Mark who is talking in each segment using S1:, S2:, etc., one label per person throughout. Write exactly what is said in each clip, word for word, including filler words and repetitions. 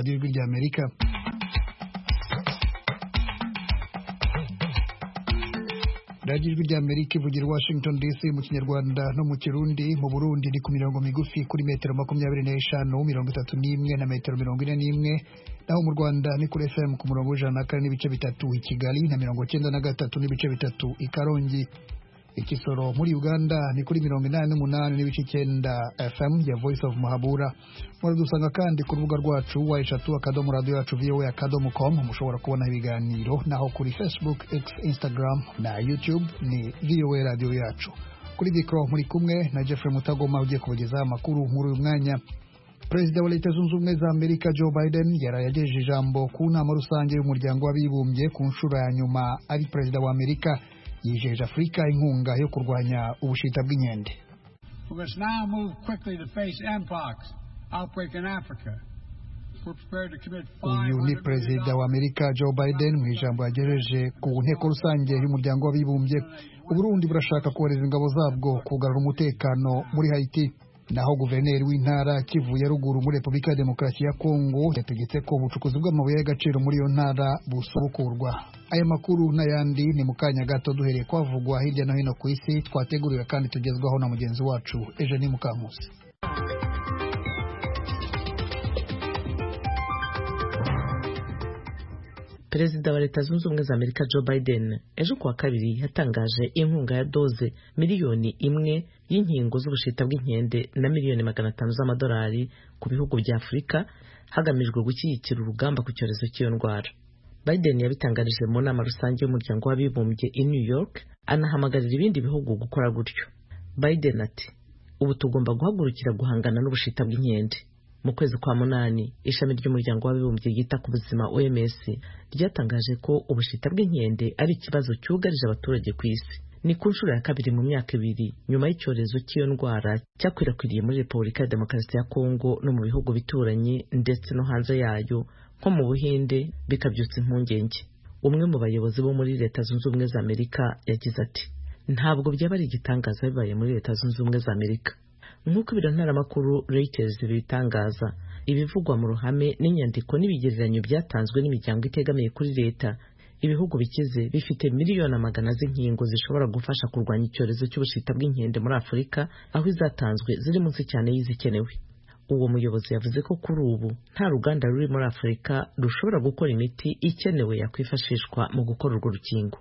S1: radiyo ijwi ry'Amerika. radiyo ijwi ry'Amerika ivugira Washington D C mu Kinyarwanda no mu Kirundi. Mu Burundi ni ku mirongo migufi kuri metero makumyabiri n'eshanu, mirongo itatu n'imwe na metero mirongo ine n'imwe, naho mu Rwanda ni kuri F M ku murongo w'ijana na kane n'ibice bitatu i Kigali na mirongo cyenda na gatatu n'ibice bitatu i Karongi. Ikisoro muri Uganda ni kuri mirongo inani n'umunani n'ibice icyenda F M ya Voice of Muhabura. Muradusanga kandi ku rubuga rwacu wa eshatu akadomo radio yacu V O A akadomo com, mushobora kubona ibiganiro, naho kuri Facebook, X, Instagram na YouTube ni V O A radio yacu. Kuri mikro muri kumwe na Jeffrey Mutagoma ugiye kubagezaho amakuru muri uyu mwanya. Perezida wa Leta Zunze Ubumwe za Amerika Joe Biden yarayagejeje ijambo ku nama rusange y'umuryango w'abibumbye ku nshuro ya nyuma ari perezida wa Amerika. Yijeje Afrika inkunga yo kurwanya ubushita bw'inkende.
S2: We must now move quickly to face mpox outbreak in Africa. We're prepared to commit
S1: Uyu ni perezida wa Amerika Joe Biden mu ijambo yagejeje ku nteko rusange y'umuryango w'abibumbye. Uburundi burashaka kohereza ingabo zabwo kugarura umutekano muri Haiti. Naho guverineri w'intara Kivu ya ruguru muri Repubulika ya Demokarasi ya Kongo yategetse ko ubucukuzi bw'amabuye y'agaciro muri iyo ntara busubukurwa. Aya makuru n'ayandi ni mu kanya gato duhereye kwavugwa hirya no hino ku isi, twateguriwe kandi tugezwaho na mugenzi wacu Eugenie Mukankusi.
S3: Perezida wa Leta Zunze Ubumwe za Amerika Joe Biden ejo kuwa kabiri yatangaje inkunga ya doze miliyoni imwe y'inkingo z'ubushita bw'inkende na miliyoni magana atanu z'amadolari ku bihugu bya Afurika hagamijwe gushyigikira urugamba ku cyorezo cy'iyo ndwara. Biden yabitangarije mu nama rusange y'umuryango w'abibumbye i New York, anahamagarira ibindi bihugu gukora gutyo. Biden ati, ubu tugomba guhagurukira guhangana n'ubushita bw'inkende. Mu kwezi kwa munani, ishami ry'umuryango w'abibumbye ryita ku buzima O M S ryatangaje ko ubushita bw'inkende ari ikibazo cyugarije abaturage ku isi. Ni ku nshuro ya kabiri mu myaka ibiri nyuma y'icyorezo cy'iyo ndwara cyakwirakwiriye muri Repubulika ya Demokarasi ya Kongo no mu bihugu bituranye ndetse no hanze yayo nko mu Buhinde, bikabyutsa impungenge. Umwe mu bayobozi bo muri Leta Zunze Ubumwe za Amerika yagize ati, ntabwo byaba ari igitangaza bibaye muri Leta Zunze Ubumwe za Amerika. Nk'uko ibiro ntaramakuru Reuters bitangaza, ibivugwa mu ruhame n'inyandiko n'ibigereranyo byatanzwe n'imiryango itegamiye kuri leta, ibihugu bikize bifite miliyoni amagana z'inkingo zishobora gufasha kurwanya icyorezo cy'ubushita bw'inkende muri Afurika, aho izatanzwe ziri munsi cyane y'izikenewe. Uwo muyobozi yavuze ko kuri ubu nta ruganda ruri muri Afurika rushobora gukora imiti ikenewe yakwifashishwa mu gukora urwo rukingo.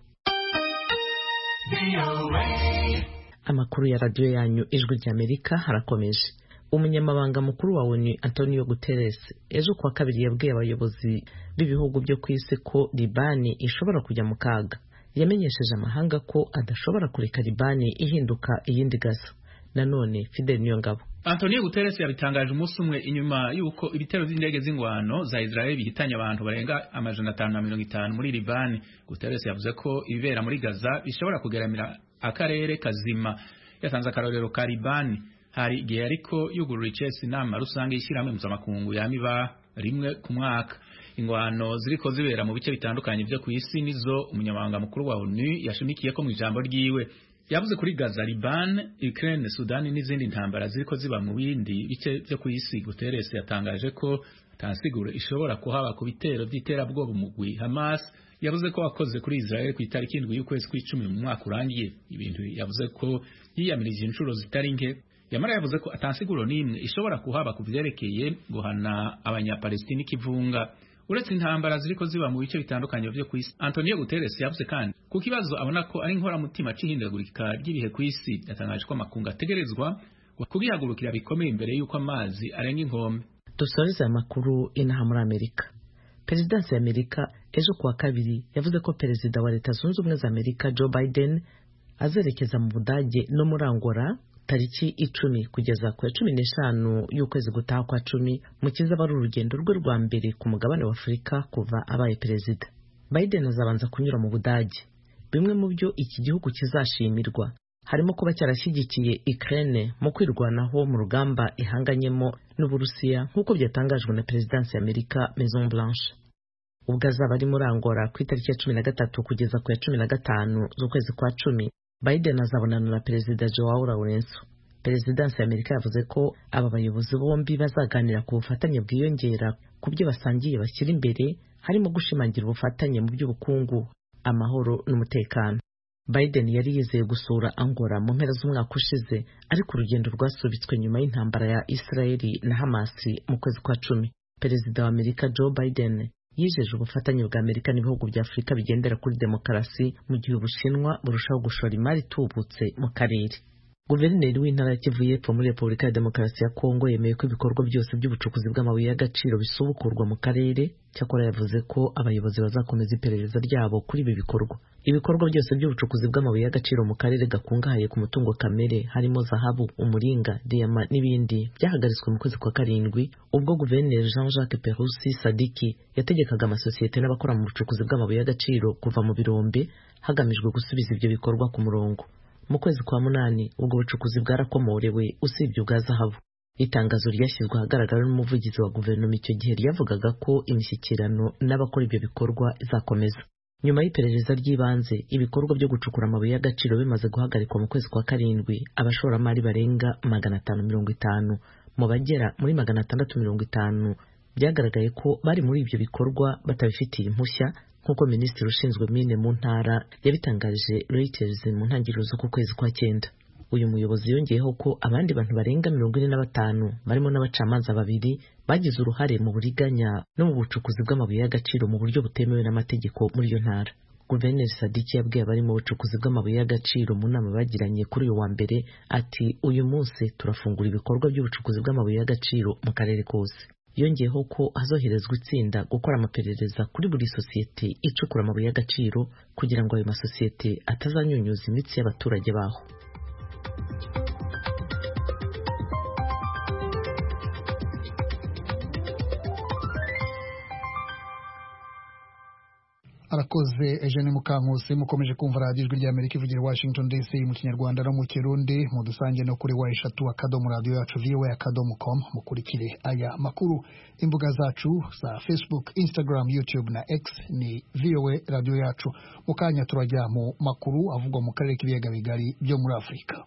S3: Amakuru ya radio yanyu ijwi ry'Amerika harakomeje. Umunyamabanga mukuru wa O N U Antonio Guterres ejo kuwa kabiri yabwiye abayobozi b'ibihugu byo ku isi ko Libani ishobora kujya mu kaga. Yamenyesheje amahanga ko adashobora kureka Libani ihinduka iyindi Gaza. Nanone Fidel Niyongabo.
S4: Antonio Guterres yabitangaje umunsi umwe inyuma yuko ibitero by'indege z'ingwano za Israel bihitanye abantu barenga amajana atanu na mirongo itanu muri Libani. Guterres yavuze ko ibibera muri Gaza bishobora kugeramira akarere kazima. Yatanze akarorero ka Libani hari igihe ariko yugurura icesi inama rusange y'ishyirahamwe mpuzamakungu yamiba rimwe ku mwaka. Ingwano ziriko zibera mu bice bitandukanye byo ku isi nizo umunyamabanga mukuru wa O N U yashimikiye ko mu ijambo ryiwe. Yavuze kuri Gaza, Liban, Ukraine, Sudan n'izindi ntambara ziriko ziba mu bindi bice byo ku isi. Guterres yatangaje ko tansiguro ishobora kuhaba ku bitero by'iterabwoba umugwi Hamas yavuze ko wakoze kuri Israel ku itariki indwi y'ukwezi kw'icumi mu mwaka urangiye. Ibintu yavuze ko yiyamirije inshuro zitari nke. Yamara yavuze ko atansiguro n'imwe ishobora kuhaba ku vyerekeye guhana abanyapalestina ikivunga. Uretse intambara ziriko ziba mu bice bitandukanye byo ku isi, Antonio Guterres yavuze kandi ku kibazo abona ko ari inkora mutima c'ihindagurika ry'ibihe ku isi. Yatangaje ko amakungu ategerezwa kubihagurukira bikomeye imbere y'uko amazi arenga inkombe.
S3: Dusoreza amakuru inaha muri Amerika. Perezidansi ya Amerika ejo kuwa kabiri yavuze ko perezida wa Leta Zunze Ubumwe za Amerika Joe Biden azerekeza mu Budage no muri Angola tariki icumi kugeza ku cumi n'eshanu y'ukwezi gutaha kwa cumi, mu kizaba ari urugendo rwe rwa mbere ku mugabane wa Afurika kuva abaye perezida. Biden azabanza kunyura mu Budage. Bimwe mu byo iki gihugu kizashimirwa harimo kuba cyarashyigikiye Ukraine mu kwirwanaho mu rugamba ihanganyemo n'Uburusiya nk'uko byatangajwe na Perezidansi ya Amerika Maison Blanche. Ubwo azaba ari muri Angola ku itariki ya cumi na gatatu kugeza ku ya cumi na gatanu z'ukwezi kwa cumi, Biden azabonana na Perezida Joao Lourenço. Perezidansi ya Amerika yavuze ko aba bayobozi bombi bazaganira ku bufatanye bwiyongera ku byo basangiye bashyira imbere harimo gushimangira ubufatanye mu by'ubukungu, amahoro n'umutekano. Biden yari yizeye gusura Angola mu mpera z'umwaka ushize, ariko urugendo rwasubitswe nyuma y'intambara ya Israeli na Hamas mu kwezi kwa cumi. Perezida wa Amerika Joe Biden yijeje ubufatanye bwa Amerika n'ibihugu bya Afurika bigendera kuri demokarasi mu gihe Ubushinwa burushaho gushora imari itubutse mu karere. Guverineri w'intara ya Kivu y'Epfo muri Repubulika ya Demokarasi ya Kongo yemeye ko ibikorwa byose by'ubucukuzi bw'amabuye y'agaciro bisubukurwa mu karere, cyakora yavuze ko abayobozi bazakomeza iperereza ryabo kuri ibi bikorwa. Ibikorwa byose by'ubucukuzi bw'amabuye y'agaciro mu karere gakungahaye ku mutungo kamere harimo zahabu, umuringa, diyama n'ibindi byahagaritswe mu kwezi kwa karindwi ubwo Guverineri Jean-Jacques Perusi Sadiki yategekaga amasosiyete n'abakora mu bucukuzi bw'amabuye y'agaciro kuva mu birombe hagamijwe gusubiza ibyo bikorwa ku murongo. Mu kwezi kwa munani ubwo bucukuzi bwarakomorewe usibye ubwa zahabu. Itangazo ryashyizwe ahagaragara n'umuvugizi wa guverinoma icyo gihe ryavugaga ko imishyikirano n'abakora ibyo bikorwa izakomeza. Nyuma y'iperereza ry'ibanze, ibikorwa byo gucukura amabuye y'agaciro bimaze guhagarikwa mu kwezi kwa karindwi, abashoramari barenga magana atanu mirongo itanu mu bagera muri magana atandatu mirongo itanu byagaragaye ko bari muri ibyo bikorwa batabifitiye impushya, nk'uko minisitiri ushinzwe mine mu ntara yabitangaje Reuters mu ntangiriro z'uku kwezi kwa cyenda. Uyu muyobozi yongeyeho ko abandi bantu barenga mirongo ine na batanu barimo n'abacamanza babiri bagize uruhare mu buriganya no mu bucukuzi bw'amabuye y'agaciro mu buryo butemewe n'amategeko muri iyo ntara. Guverineri Sadiki yabwiye abari mu bucukuzi bw'amabuye y'agaciro mu nama bagiranye kuri uyu wa mbere ati uyu munsi turafungura ibikorwa by'ubucukuzi bw'amabuye y'agaciro mu karere kose. Yongeyeho ko hazoherezwa itsinda gukora amaperereza kuri buri sosiyete icukura amabuye y'agaciro kugira ngo ayo masosiyete atazanyunyuza imitsi y'abaturage baho.
S1: Arakoze Eugene Mukankusi. Mukomeje kumva radiyo ijwi ry'Amerika ivugira Washington D C mu Kinyarwanda no mu Kirundi. Mudusange no kuri wa eshatu akadomo radio yacu v o a akadomo com. Mukurikire aya makuru. Imbuga zacu za Facebook, Instagram, YouTube na X ni V O A radio yacu. Mukanya turajya mu makuru avugwa mu karere k'ibiyaga bigari byo muri Afurika.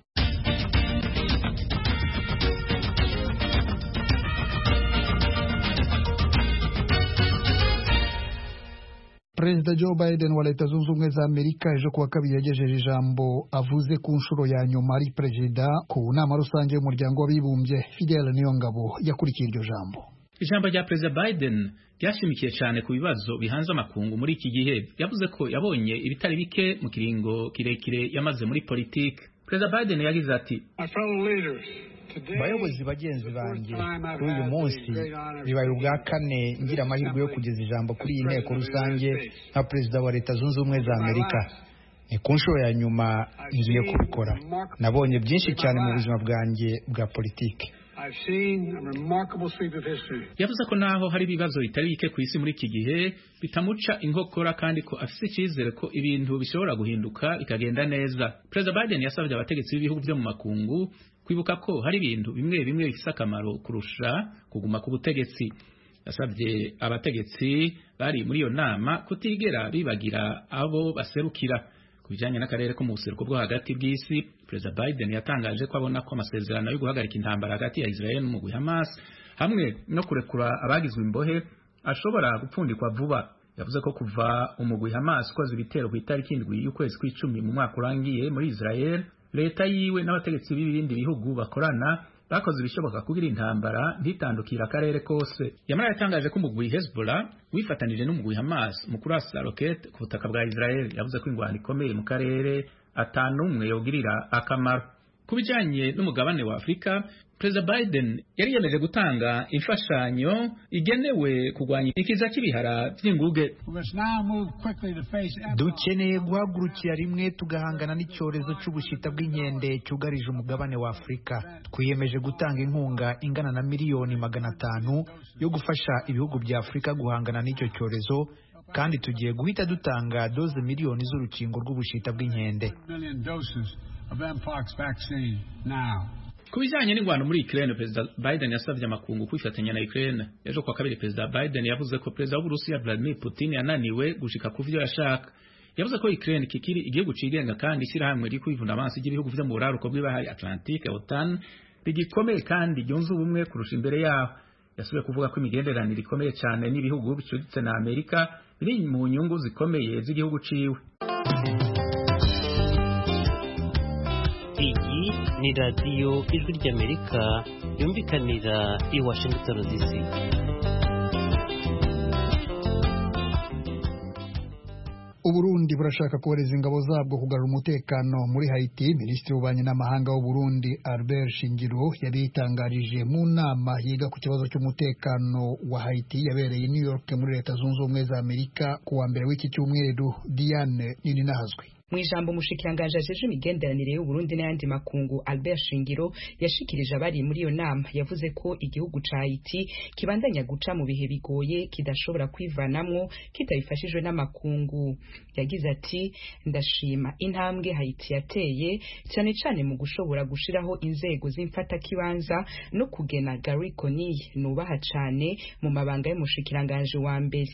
S1: Perezida Joe Biden wa Leta Zunze Ubumwe za Amerika ejo kuwa kabiri yagejeje ijambo avuze ku nshuro ya nyuma ari perezida ku nama rusange y'umuryango w'abibumbye. Fidel Niyongabo yakurikiye iryo jambo.
S4: Ijambo rya Perezida Biden ryashimikiye cyane ku bibazo bihanze amakungu muri iki gihe. Yavuze ko yabonye ibitari bike mu kiringo kirekire yamaze muri politiki. Perezida Biden yagize ati:
S5: bayobozi bagenzi banjye, kuri uyu munsi bibaye ubwa kane ngira amahirwe yo kugeza ijambo kuri iyi nteko rusange nka perezida wa Leta Zunze Ubumwe za Amerika. Ni ku nshuro ya nyuma ngiye kubikora. Nabonye byinshi cyane mu buzima bwanjye bwa politiki.
S4: Yavuze ko naho hari ibibazo bitari bike ku isi muri iki gihe bitamuca inkokora kandi ko afite icyizere ko ibintu bishobora guhinduka bikagenda neza. Perezida Biden yasabye abategetsi b'ibihugu byo mu makungu kwibuka ko hari ibintu bimwe bimwe bifite akamaro kurusha kuguma ku butegetsi. Yasabye abategetsi bari muri iyo nama kutigera bibagira abo baserukira. Ku bijyanye n'akarere ko mu buseruko bwo hagati bw'isi, Perezida Biden yatangaje ko abona ko amasezerano yo guhagarika intambara hagati ya Israel n'umugwi Hamas hamwe no kurekura abagizwe imbohe ashobora gupfundikwa vuba. Yavuze ko kuva umugwi Hamas ukoze ibitero ku itariki indwi y'ukwezi kw'icumi mu mwaka urangiye muri Israel, leta yiwe n'abategetsi b'ibindi bihugu bakorana bakoze ibishoboka kugira intambara ntitandukira akarere kose. Yamara yatangaje ko umugwi Hezbollah wifatanije n'umugwi Hamas mu kurasa rocket ku butaka bwa Israel. Yavuze ko ingwano ikomeye mu karere atanumwe yogirira akamaro. Ku bijanye n'umugabane wa Afrika, Perezida Biden yari yemeje gutanga imfashanyo igenewe kurwanya ikiza cy'ibihara by'inguge.
S5: Dukeneye guhagurukira rimwe tugahangana n'icyorezo cy'ubushita bw'inkende cyugarije umugabane wa Afrika. Twiyemeje gutanga inkunga ingana na miliyoni magana atanu yo gufasha ibihugu bya Afrika guhangana n'icyo cyorezo, kandi tugiye guhita dutanga doze miliyoni z'urukingo rw'ubushita bw'inkende.
S4: Ku bijyanye n'ingwano muri Ukraine, Perezida Biden yasabye amakungu kwifatanya na Ukraine. Ejo kwa kabiri Perezida Biden yavuze ko Perezida w'Uburusiya Vladimir Putin yananiwe gushika ku vyo yashaka. Yavuze ko Ukraine kikiri igihugu cigenga kandi ishyirahamwe riri kwivuna amaso y'ibihugu vyo mu buraruko bw'ibahari Atlantique OTAN rigikomeye kandi ryunze ubumwe kurusha imbere yaho. yasubiye kuvuga ko imigenderanire ikomeye cyane n'ibihugu bicuditse na Amerika biri mu nyungu zikomeye z'igihugu ciwe.
S6: Iyi ni radiyo Ijwi ry'Amerika yumvikanira i Washington D C.
S1: Uburundi burashaka kohereza ingabo zabwo kugarura umutekano muri Haiti. Minisitiri w'ububanyi n'amahanga w'u Burundi Albert Shingiro yabitangarije mu nama yiga ku kibazo cy'umutekano wa Haiti yabereye New York muri Leta Zunze Ubumwe za Amerika ku wa mbere w'iki cyumweru. Diane nini nahazwe.
S7: Mwijambo mushikiranganje ajeje imigenderanire y'u Burundi n'ayandi makungu Albert Shingiro yashikirije abari muri iyo nama, yavuze ko igihugu ca Haiti kibandanya guca mu bihe bigoye kidashobora kwivanamwo kitabifashijwe n'amakungu. Yagize ati ndashima intambwe Haiti yateye cyane cyane mu gushobora gushiraho inzego z'imfata kibanza no kugena Gary Conille nubaha cyane mu mabanga y'umushikiranganje wa mbere.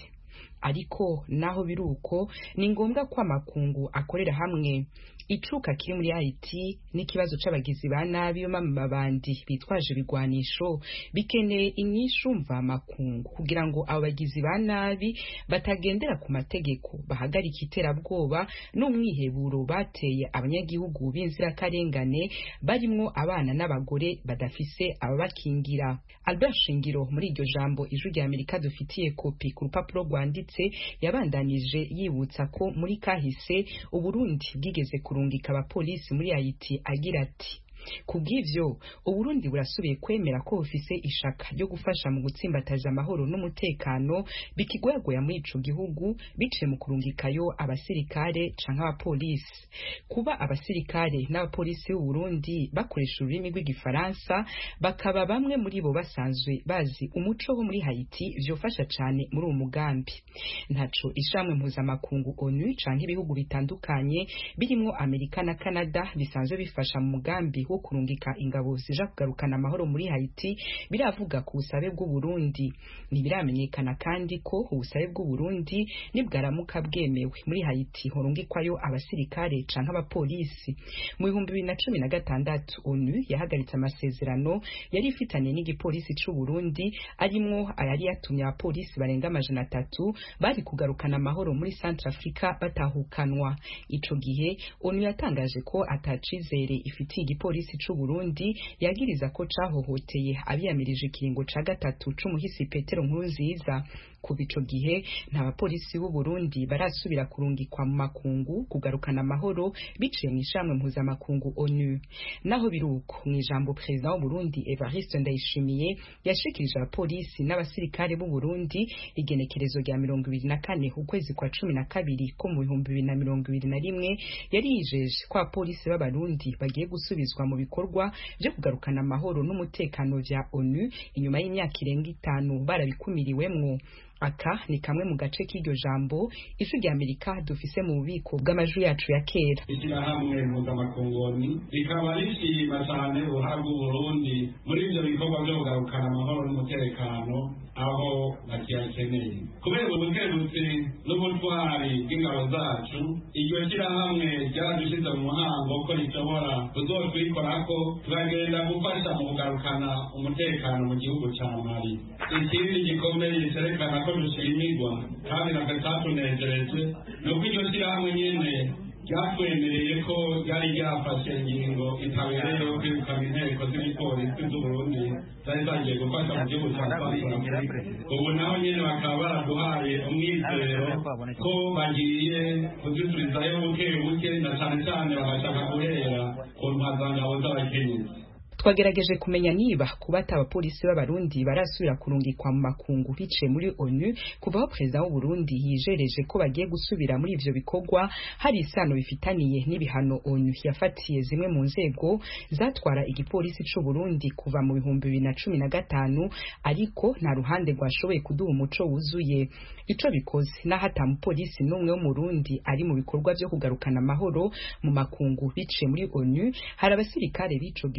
S7: Ariko naho biruko ni ngombwa ko amakungu akorera hamwe. Icuka kiri muri Haiti n'ikibazo c'abagizi ba nabi b'amabandi bitwaje ibigwanisho bikeneye inyishu mva makungu kugira ngo abo bagizi ba nabi batagendera ku mategeko, bahagarika iterabwoba n'umwiheburo bateye abanyagihugu b'inzirakarengane barimwo abana n'abagore badafise ababakingira. Albert Shingiro muri iryo jambo Ijwi ry'Amerika dufitiye kopi ku rupapuro rwanditse yabandanije yibutsa ko muri kahise Uburundi bwigeze kurungika abapolisi muri Haiti, agira ati kubw'ivyo Uburundi burasubiye kwemera ko bufise ishaka ryo gufasha mu gutsimbataza amahoro n'umutekano bikigwagoya muri ico gihugu biciye mu kurungikayo abasirikare canke abapolisi. Kuba abasirikare n'abapolisi b'u Burundi bakoresha ururimi rw'igifaransa bakaba bamwe muri bo basanzwe bazi umuco wo muri Haiti vyofasha cane muri uwo mugambi. Ntaco ishamwe mpuzamakungu ONU canke ibihugu bitandukanye birimwo Amerika na Canada bisanzwe bifasha mu mugambi wo kurungika ingabo zija kugarukana amahoro muri Haiti biravuga ku busabe bw'u Burundi. Ntibiramenyekana kandi ko ubusabe bw'u Burundi nibwaramuka bwemewe muri Haiti horungikwayo abasirikare canke abapolisi. Mu bihumbi bibiri na cumi na gatandatu ONU yahagaritse amasezerano yari ifitanye n'igipolisi c'u Burundi arimwo ayari yatumye abapolisi barenga amajana atatu bari kugarukana amahoro muri Centrafrica batahukanwa. Ico gihe ONU yatangaje ko atacizere ifitiye igipolisi c'u Burundi yagiriza ko cahohoteye abiyamirije ikiringo ca gatatu c'umuhisi Petero Nkurunziza. Kuva ico gihe nta bapolisi b'u Burundi barasubira kurungikwa mu makungu kugarukana amahoro biciye mu ishamwe mpuzamakungu ONU. Naho biruko mu ijambo President w'u Burundi Evariste Ndayishimiye yashikirije abapolisi n'abasirikare b'u Burundi igenekerezo rya mirongo ibiri na kane ukwezi kwa cumi na kabiri ko mu bihumbi bibiri na mirongo ibiri na rimwe yari yijeje ko abapolisi b'abarundi bagiye gusubizwa mu bikorwa byo kugarukana amahoro n'umutekano vya ONU inyuma y'imyaka irenga itanu barabikumiriwemwo. Aka ni kamwe mu gace k'iryo jambo Ijwi ry'Amerika dufise mu bubiko bw'amajwi yacu ya kera.
S8: Ishyirahamwe mpuzamakungu rikaba rishima cyane uruhare rw'u Burundi muri ibyo bikorwa byo kugarukana amahoro n'umutekano aho bakiyakeneye. Kubera ubukerutsi n'ubutwari bw'ingabo zacu, iryo shyirahamwe ryaradushize mu muhango ko rishobora kuzotwikorako turagenda gufasha mu kugarukana umutekano mu gihugu ca Mali. Ikindi gikomeye cerekana ko dushimirwa kandi natwe catunejereje nuko iryo shyirahamwe nyene ryatwemereye ko ryari ryafashe ingingo itabereye yo kwirukana inteko z'igipolisi z'Uburundi zari zagiye gufasha mu gihugu ca Centrafrica. Ubu naho nyene bakaba baraduhaye umwizero ko bagiye kuzisubizayo buke buke na cane cane bagashaka guhera ku ntwazangabo z'abakenyezi.
S7: Twagerageje kumenya niba kubata abapolisi b'abarundi barasubira kurungikwa mu makungu biciye muri ONU kuva aho President w'u Burundi yijereje ko bagiye gusubira muri ivyo bikorwa hari isano bifitaniye n'ibihano ONU yafatiye zimwe mu nzego zatwara igipolisi c'u Burundi kuva mu bihumbi bibiri na cumi na gatanu, ariko nta ruhande rwashoboye kuduha umuco wuzuye. Ico bikoze naho ata mupolisi n'umwe wo mu Burundi ari mu bikorwa byo kugarukana amahoro mu makungu biciye muri ONU, hari abasirikare b'ico gihugu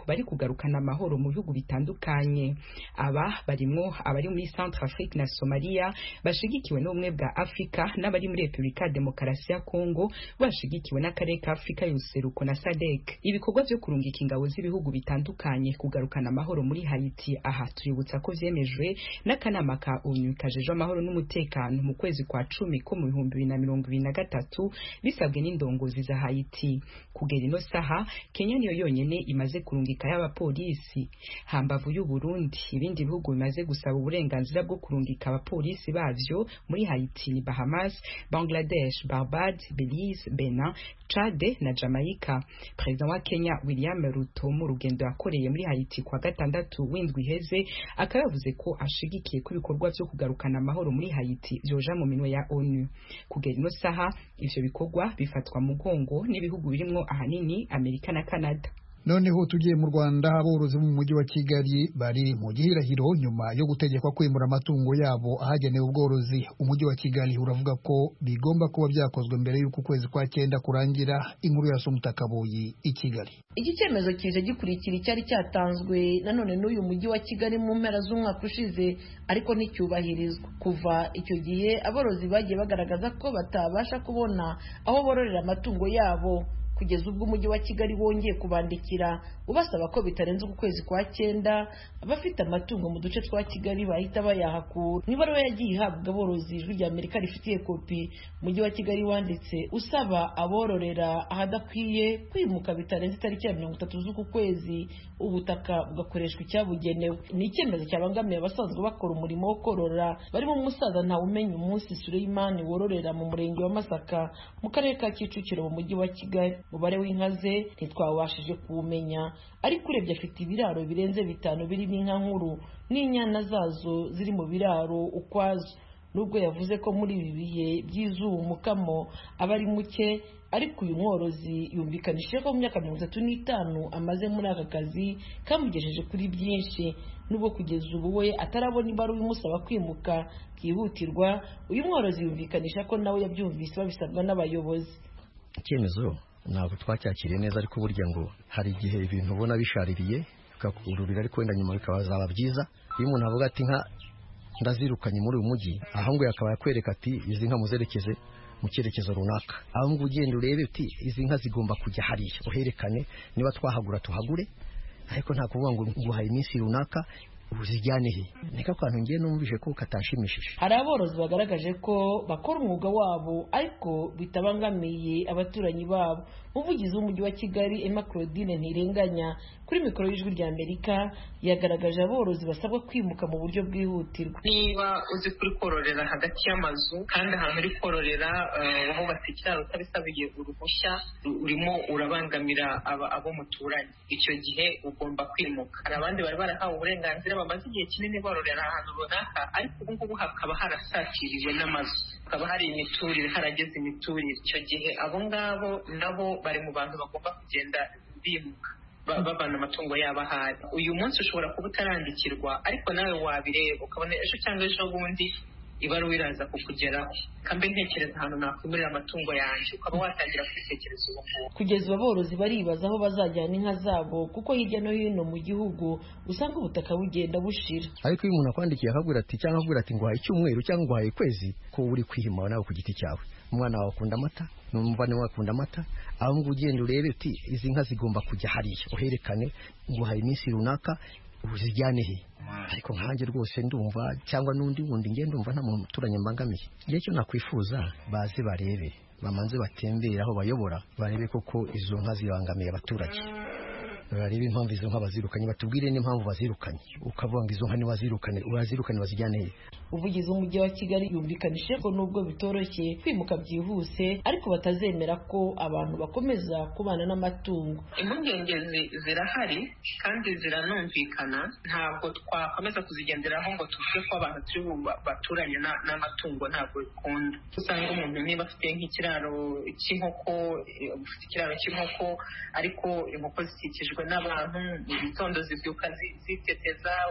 S7: bari kugarukana amahoro mu bihugu bitandukanye. Aba barimwo abari muri Centrafrique na Somalia bashigikiwe n'ubumwe bwa Afrika n'abari muri Republika Demokarasi ya Kongo bashigikiwe n'akarere ka Afrika y'useruko na S A D C. Ibikorwa byo kurungika ingabo z'ibihugu bitandukanye kugarukana amahoro muri Haiti aha tuributsa ko vyemejwe n'akanama ka ONU kajeje amahoro n'umutekano mu kwezi kwa cumi ko mu bihumbi bibiri na mirongo ibiri na gatatu bisabwe n'indongozi za Haiti. Kugera ino saha Kenya niyo yonyene imaze kurungika y'abapolisi. Hambavu y'u Burundi ibindi bihugu bimaze gusaba uburenganzira bwo kurungika abapolisi bavyo muri Haiti ni Bahamas, Bangladesh, Barbade, Belize, Benin, Chad na Jamaica. President wa Kenya William Ruto mu rugendo yakoreye muri Haiti kwa gatandatu w'indwi iheze akayavuze ko ashigikiye ko ibikorwa byo kugarukana amahoro muri Haiti byoja mu minwe ya ONU. Kugera ino saha ivyo bikorwa bifatwa mu gongo n'ibihugu birimwo ahanini Amerika na Canada.
S1: Noneho tugiye mu Rwanda, aborozi mu mujyi wa Kigali bari mu gihirahiro nyuma yo gutegekwa kwimura amatungo yabo ahagenewe ubworozi. Umujyi wa Kigali uravuga ko bigomba kuba byakozwe mbere y'uko kwezi kwa cyenda kurangira. Inkuru ya Somutakaboyi i Kigali.
S9: Iki cyemezo kije gikurikira icyari cyatanzwe nanone n'uyu mujyi wa Kigali mu mpera z'umwaka ushize ariko nticyubahirizwa. Kuva icyo gihe aborozi bagiye bagaragaza ko batabasha kubona aho bororera amatungo yabo, kugeza ubwo umujyi wa Kigali wongeye kubandikira ubasaba ko bitarenze ukwezi kwa cyenda abafite amatungo mu duce twa Kigali bahita bayahakura. Nibaruwa yagiye ihabwa aborozi, Ijwi rya Amerika rifitiye kopi. Umujyi wa Kigali wanditse usaba abororera ahadakwiye kwimuka bitarenze itariki ya mirongo itatu z'uku kwezi ubutaka bugakoreshwa icyabugenewe. Ni icyemezo cyabangamiye abasanzwe bakora umurimo wo korora barimo umusaza Ntawumenya Umunsi Suleimani wororera mu murenge wa Masaka mu karere ka Kicukiro mu mujyi wa Kigali. Umubare w'inka ze ntitwabashije kuwumenya ariko urebye afite ibiraro birenze bitanu birimo inka nkuru n'inyana zazo ziri mu biraro ukwazo. Nubwo yavuze ko muri ibi bihe by'izuba umukamo aba ari muke, ariko uyu mworozi yumvikanishije ko mu myaka mirongo itatu n'itanu amaze muri aka kazi kamugejeje kuri byinshi. Nubwo kugeza ubu we atarabona ibaruwa imusaba kwimuka byihutirwa, uyu mworozi yumvikanisha ko nawe yabyumvise babisabwa n'abayobozi.
S10: Icyemezo ntabwo twacyakiriye neza, ariko burya ngo hari igihe ibintu ubona bishaririye bikakururira ariko wenda nyuma bikabazaba byiza. Iyo umuntu avuga ati nka ndazirukanye muri uyu mujyi, aho ngo yakaba yakwereka ati izi nka muzerekeze mu cyerekezo runaka, aho ngo ugenda urebe uti izi nka zigomba kujya hariya, uherekane niba twahagura tuhagure, ariko nta kuvuga ngo nguhaye iminsi runaka uzijyane he. Nika kwantu ngiye numvise ko katashimishije.
S9: Hari aborozi bagaragaje ko bakora umwuga wabo ariko bitabangamiye abaturanyi babo. Umuvugizi w'umujyi wa Kigali Emma Claudine Ntirenganya kuri mikoro y'Ijwi rya Amerika yagaragaje aborozi basabwa kwimuka mu buryo bwihutirwa.
S11: Niba uzi kuri kororera hagati y'amazu kandi ahantu uri kororera wahubatse ikiraro utabisabiye uruhushya, urimo urabangamira abo muturanye, icyo gihe ugomba kwimuka. Hari abandi bari barahawe uburenganzira bamaze igihe kinini bororera ahantu runaka, ariko ubu ngubu hakaba harasatiriwe n'amazu, hakaba hari imiturire, harageze imiturire. Icyo gihe abo ngabo nabo bari mu bantu bagomba kugenda bimuka babana amatungo yabo ahari. Uyu munsi ushobora kuba utarandikirwa, ariko nawe wabireba ukabona ejo cyangwa ejo bundi ibaruwa iraza kukugeraho. Kambe ntekereza ahantu nakwimurira amatungo yanjye, ukaba watangira kwitekereza ubu ngubu.
S9: Kugeza aborozi baribaza aho bazajyana inka zabo, kuko hirya no hino mu gihugu usanga ubutaka bugenda bushira.
S10: Ariko iyo umuntu akwandikiye akabwira ati cyangwa akubwira ati nguhaye icyumweru cyangwa nguhaye kwezi, ko uri kwihima nawe ku giti cyawe. Umwana wawe akunda amata, numva niwe akunda amata, aho ngo ugenda urebe uti izi nka zigomba kujya hariya, uherekane nguhaye iminsi runaka uzijyane he. Ariko nkanjye rwose ndumva cyangwa n'undi wundi ngende ndumva nta muntu muturanye mbangamiye. Igihe cyo nakwifuza baze barebe, bamanze batembera aho bayobora, barebe koko izo nka zibangamiye abaturage, barebe impamvu izo nka bazirukanye, batubwire n'impamvu bazirukanye. Ukavuga ngo izo nka ni wazirukane, urazirukane bazijyane he.
S9: Ubugizi w'umujyi wa Kigali yumvikanishije ko nubwo bitoroshye kwimuka byihuse, ariko batazemera ko abantu bakomeza kubana n'amatungo.
S11: Impungenge zirahari kandi ziranumvikana, ntabwo twakomeza kuzigenderaho ngo tuvuge ko abantu turi baturanye n'amatungo, ntabwo bikunda. Usanga umuntu niba afite nk'ikiraro cy'inkoko, ufite ikiraro cy'inkoko ariko inkoko zikikijwe n'abantu, mu gitondo zibyuka ziteteza, umuntu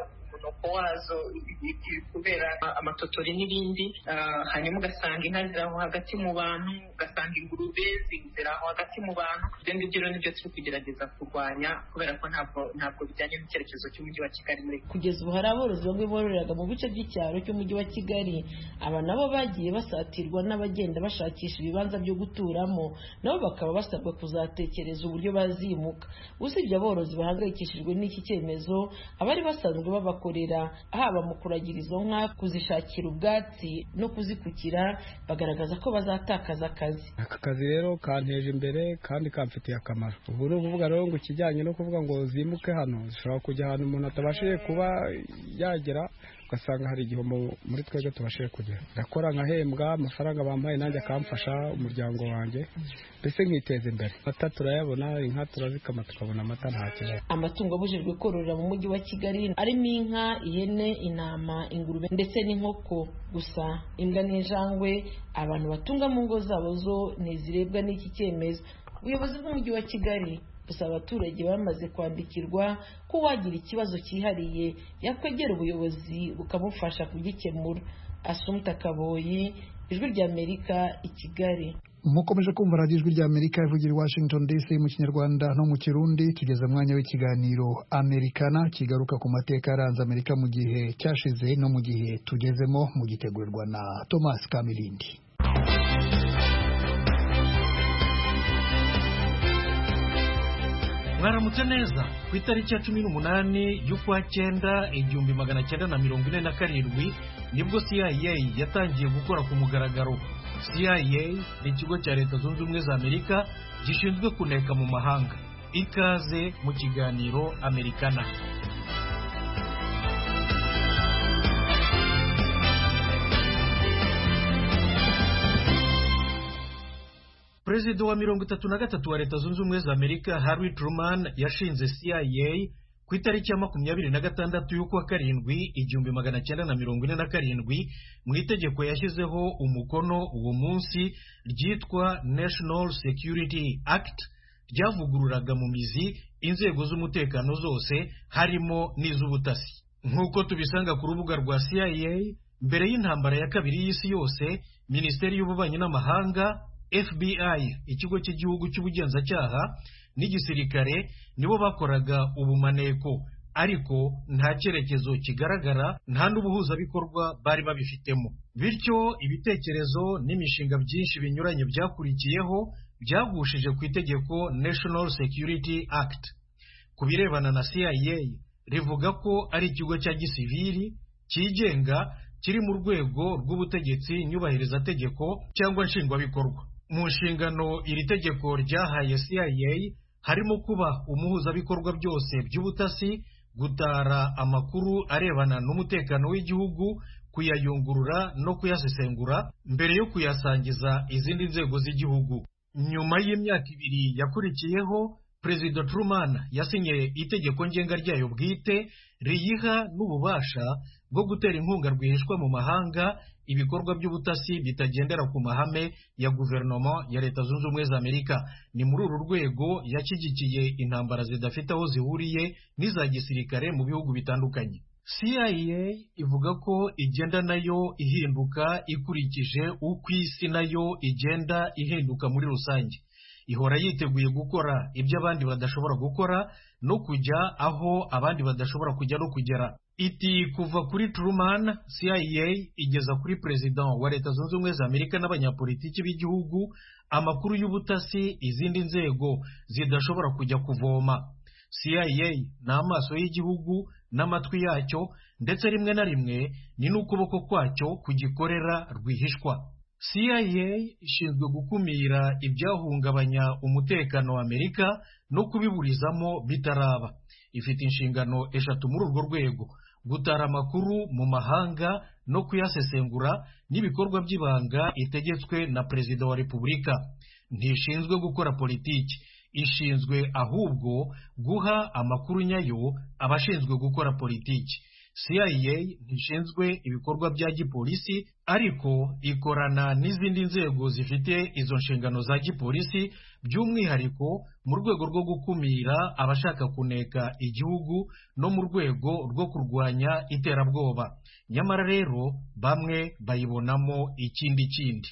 S11: umunuko wazo kubera amatotori n'ibindi, hanyuma ugasanga inka ziri aho hagati mu bantu, ugasanga ingurube ziri aho hagati mu bantu. Ibyo ngibyo rero nibyo turi kugerageza kurwanya, kubera ko ntabwo ntabwo bijyanye n'icyerekezo cy'umujyi wa Kigali. Muri
S9: kugeza ubu hari aborozi bamwe bororeraga mu bice by'icyaro cy'umujyi wa Kigali, aba nabo bagiye basatirwa n'abagenda bashakisha ibibanza byo guturamo, nabo bakaba basabwa kuzatekereza uburyo bazimuka. Usibye aborozi bahangayikishijwe n'iki cyemezo, abari basanzwe babakorera haba mu kuragira izo nka, kuzishakira ubwatsi no kuzikukira, bagaragaza ko bazatakaza akazi.
S12: Aka kazi rero kanteje imbere kandi kamfitiye akamaro. Ubu ni ukuvuga rero ngo ikijyanye no kuvuga ngo zimuke hano, zishobora kujya ahantu umuntu atabashije kuba yagera, ugasanga hari igihombo muri twebwe tubashije kugera. Ndakora nkahembwa, amafaranga bampaye nanjye akamfasha umuryango wanjye, mbese nkiteza imbere. Amata turayabona, inka turazikama tukabona amata nta kibazo.
S9: Amatungo abujijwe kororera mu mujyi wa Kigali arimo inka, ihene, intama, ingurube ndetse n'inkoko. Gusa imbwa n'injangwe abantu batunga mu ngo zabo zo ntizirebwa n'iki cyemezo. Ubuyobozi bw'umujyi wa Kigali gusa abaturage bamaze kwandikirwa ko wagira ikibazo cyihariye yakwegera ubuyobozi bukamufasha kugikemura. Asumta Kaboyi, Ijwi ry'Amerika, i Kigali.
S1: Mukomeje kumva radiyo Ijwi ry'Amerika ivugira i Washington D C mu Kinyarwanda no mu Kirundi. Tugeze mwanya w'ikiganiro Amerikana kigaruka ku mateka yaranze Amerika mu gihe cyashize no mu gihe tugezemo, mu gitegurirwa na Thomas Kamilindi.
S13: Mwaramutse neza. Ku itariki ya cumi n'umunani y'ukwa cyenda igihumbi magana cyenda na mirongo ine na karindwi nibwo C I A yatangiye gukora ku mugaragaro. C I A ni ikigo cya Leta Zunze Ubumwe za Amerika gishinzwe kuneka mu mahanga. Ikaze mu kiganiro Amerikana. Perezida wa mirongo itatu na gatatu wa Leta Zunze Ubumwe za Amerika Harry Truman yashinze C I A ku itariki ya makumyabiri na gatandatu y'ukwa karindwi igihumbi magana cyenda na mirongo ine na karindwi mu itegeko yashyizeho umukono uwo munsi ryitwa National Security Act, ryavugururaga mu mizi inzego z'umutekano zose harimo n'iz'ubutasi. Nk'uko tubisanga ku rubuga rwa C I A, mbere y'intambara ya kabiri y'isi yose, Minisiteri y'Ububanyi n'Amahanga, F B I, ikigo cy'igihugu cy'ubugenzacyaha, n'igisirikare nibo bakoraga ubumaneko, ariko nta cyerekezo kigaragara, nta n'ubuhuzabikorwa bari babifitemo. Bityo ibitekerezo n'imishinga byinshi binyuranye byakurikiyeho byagushije ku itegeko National Security Act. Ku birebana na C I A, rivuga ko ari ikigo cya gisivili cyigenga kiri mu rwego rw'ubutegetsi nyubahiriza tegeko cyangwa nshingwabikorwa. Mu nshingano iri tegeko ryahaye C I A harimo kuba umuhuzabikorwa byose by'ubutasi, gutara amakuru arebana n'umutekano w'igihugu, kuyayungurura no kuyasesengura mbere yo kuyasangiza izindi nzego z'igihugu. Nyuma y'imyaka ibiri yakurikiyeho, Perezida Truman yasinye itegeko ngenga ryayo bwite riyiha n'ububasha bwo gutera inkunga rwihishwa mu mahanga ibikorwa by'ubutasi bitagendera ku mahame ya guverinoma ya Leta Zunze Ubumwe za Amerika. Ni muri uru rwego yashyigikiye intambara zidafite aho zihuriye n'iza gisirikare mu bihugu bitandukanye. C I A ivuga ko igenda nayo ihinduka ikurikije uko isi nayo igenda ihinduka muri rusange. Ihora yiteguye gukora ibyo abandi badashobora gukora no kujya aho abandi badashobora kujya no kugera. Iti kuva kuri Truman, C I A igeza kuri Perezida wa Leta Zunze Ubumwe za Amerika n'abanyapolitiki b'igihugu amakuru y'ubutasi izindi nzego zidashobora kujya kuvoma. C I A ni amaso y'igihugu n'amatwi yacyo, ndetse rimwe na rimwe ni n'ukuboko kwacyo kugikorera rwihishwa. C I A ishinzwe gukumira ibyahungabanya umutekano wa Amerika no kubiburizamo bitaraba. Ifite inshingano eshatu muri urwo rwego: gutara amakuru mu mahanga no kuyasesengura, n'ibikorwa by'ibanga itegetswe na Perezida wa Repubulika. Ntishinzwe gukora politiki, ishinzwe ahubwo guha amakuru nyayo abashinzwe gukora politiki. C I A ntishinzwe ibikorwa bya gipolisi ariko ikorana n'izindi nzego zifite izo nshingano za gipolisi by'umwihariko mu rwego rwo gukumira abashaka kuneka igihugu no mu rwego rwo kurwanya iterabwoba. Nyamara rero bamwe bayibonamo ikindi kindi.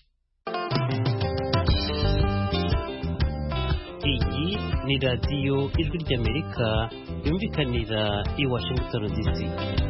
S6: Iyi ni radiyo ijwi ry'Amerika yumvikanira i Washington D C.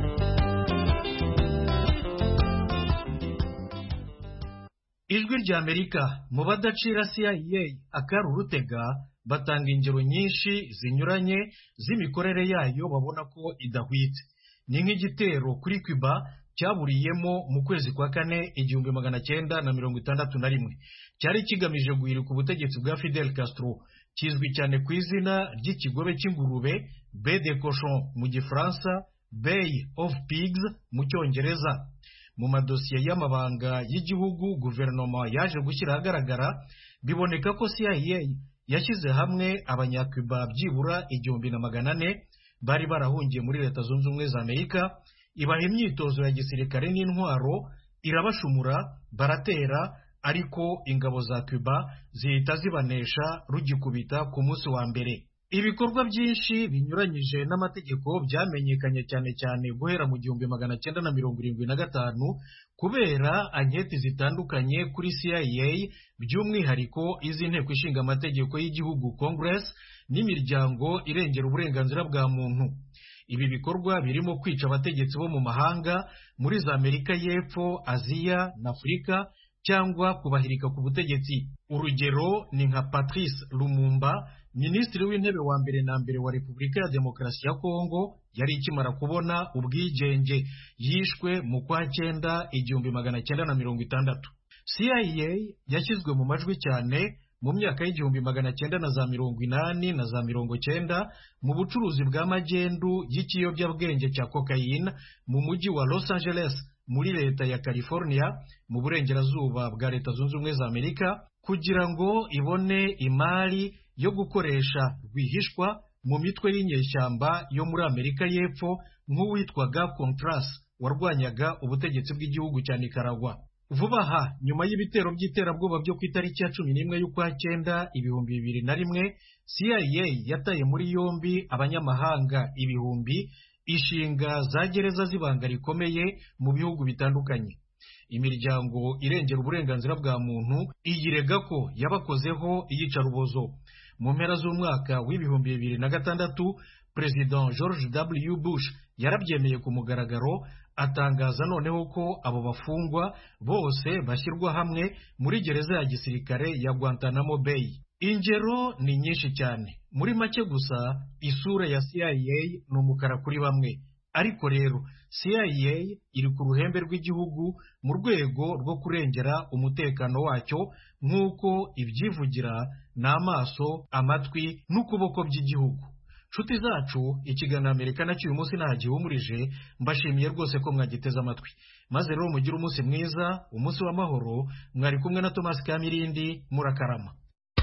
S13: Ijwi ry'Amerika mu badacira C I A akari urutega batanga ingero nyinshi zinyuranye z'imikorere yayo babona ko idahwitse. Ni nk'igitero kuri Cuba cyaburiyemo mu kwezi kwa kane igihumbi magana cyenda na mirongo itandatu na rimwe cyari kigamije guhirika ubutegetsi bwa Fidel Castro, kizwi cyane ku izina ry'ikigobe cy'ingurube, Baie de Cochon mu gifaransa, Bay of Pigs mu cyongereza. Mu madosiye y'amabanga y'igihugu guverinoma yaje gushyira ahagaragara, biboneka ko C I A yashyize hamwe abanyakuba byibura igihumbi na magana ane bari barahungiye muri Leta Zunze Ubumwe za Amerika, ibaha imyitozo ya gisirikare n'intwaro, irabashumura, baratera, ariko ingabo za Cuba zihita zibanesha rugikubita ku munsi wa mbere. Ibikorwa byinshi binyuranyije n'amategeko byamenyekanye cyane cyane guhera mu gihumbi magana cyenda na mirongo irindwi na gatanu kubera anketi zitandukanye kuri C I A, by'umwihariko iz'inteko ishinga amategeko y'igihugu Congress n'imiryango irengera uburenganzira bwa muntu. Ibi bikorwa birimo kwica abategetsi bo mu mahanga muri za Amerika y'Epfo, Aziya na Afurika, cyangwa kubahirika ku butegetsi. Urugero ni nka Patrice Lumumba, minisitiri w'intebe wa mbere na mbere wa Repubulika ya Demokarasi ya Kongo, yari ikimara kubona ubwigenge, yishwe mu kwa cyenda igihumbi magana cyenda na mirongo itandatu. C I A yashyizwe mu majwi cyane mu myaka y'igihumbi magana cyenda na za mirongo inani na za mirongo cyenda mu bucuruzi bwa magendu y'ikiyobyabwenge cya cocaine mu mujyi wa Los Angeles muri leta ya California mu burengerazuba bwa Leta Zunze Ubumwe za Amerika, kugira ngo ibone imari yo gukoresha rwihishwa mu mitwe y'inyeshyamba yo muri Amerika y'Epfo nk'uwitwaga Contras warwanyaga ubutegetsi bw'igihugu cya Nicaragua. Vuba aha, nyuma y'ibitero by'iterabwoba byo ku itariki ya cumi n'imwe y'ukwa cyenda ibihumbi bibiri na rimwe, C I A yataye muri yombi abanyamahanga ibihumbi, ishinga za gereza z'ibanga rikomeye mu bihugu bitandukanye. Imiryango irengera uburenganzira bwa muntu iyirega ko yabakozeho iyicarubozo. Mu mpera z'umwaka w'ibihumbi bibiri na gatandatu, President George W. Bush yarabyemeye ku mugaragaro, atangaza noneho ko abo bafungwa bose bashyirwa hamwe muri gereza ya gisirikare ya Guantanamo Bay. Ingero ni nyinshi cyane. Muri make gusa, isura ya C I A ni umukara kuri bamwe. Ariko rero C I A iri ku ruhembe rw'igihugu mu rwego rwo kurengera umutekano wacyo, nk'uko ibyivugira n'amaso, amatwi n'ukuboko by'igihugu. Nshuti zacu, ikiganiro Amerika nacyo uyu munsi nahagihumurije, mbashimiye rwose ko mwagiteze amatwi. Maze rero mugire umunsi mwiza, umunsi w'amahoro. Mwari kumwe na Thomas Kamirindi, murakarama.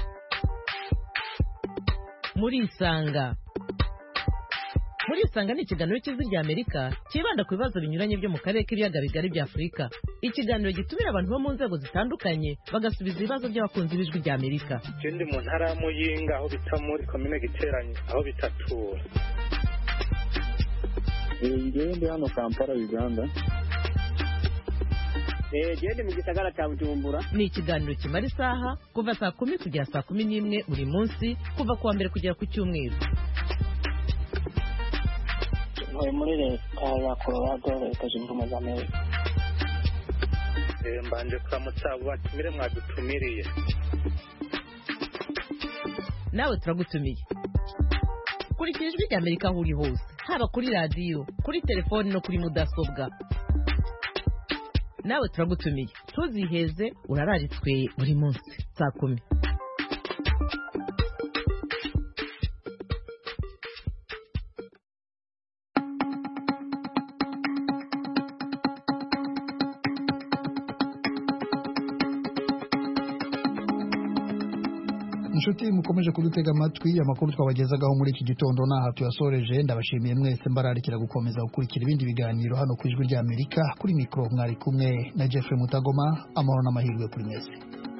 S3: Muri Isanga. Muri Isanga ni ikiganiro cy'Ijwi ry'Amerika kibanda ku bibazo binyuranye byo mu karere k'ibiyaga bigari bya Afurika. Ikiganiro gitumira abantu bo mu nzego zitandukanye bagasubiza ibibazo by'abakunzi b'Ijwi ry'Amerika.
S14: Ndi mu ntara ya Muyinga aho bita muri komine Giteranye aho bitatura.
S15: Ngiye ndi hano Kampala, Uganda.
S16: Eh, gende mu gisagara cya Bujumbura.
S3: Ni ikiganiro kimara isaha kuva saa kumi kugera saa kumi n'imwe buri munsi, kuva kuwa mbere kugera ku cyumweru.
S16: Muri leta ya Colorado, Leta Zunze Ubumwe za Amerika.
S14: Eh, mbanje kuramutsa abo batumire mwadutumiriye.
S3: Nawe turagutumiye. Kurikira Ijwi ry'Amerika aho uri hose, haba kuri radiyo, kuri telefoni no kuri mudasobwa. Nawe turagutumiye. Tuziheze, urararitswe buri munsi saa kumi.
S1: inshuti mukomeje kudutega amatwi amakuru twabagezagaho muri iki gitondo naha tuyasoreje ndabashimiye mwese mbararikira gukomeza gukurikira ibindi biganiro hano ku ijwi ry'Amerika kuri mikro mwari kumwe na Jeffrey Mutagoma amahoro n'amahirwe kuri mwese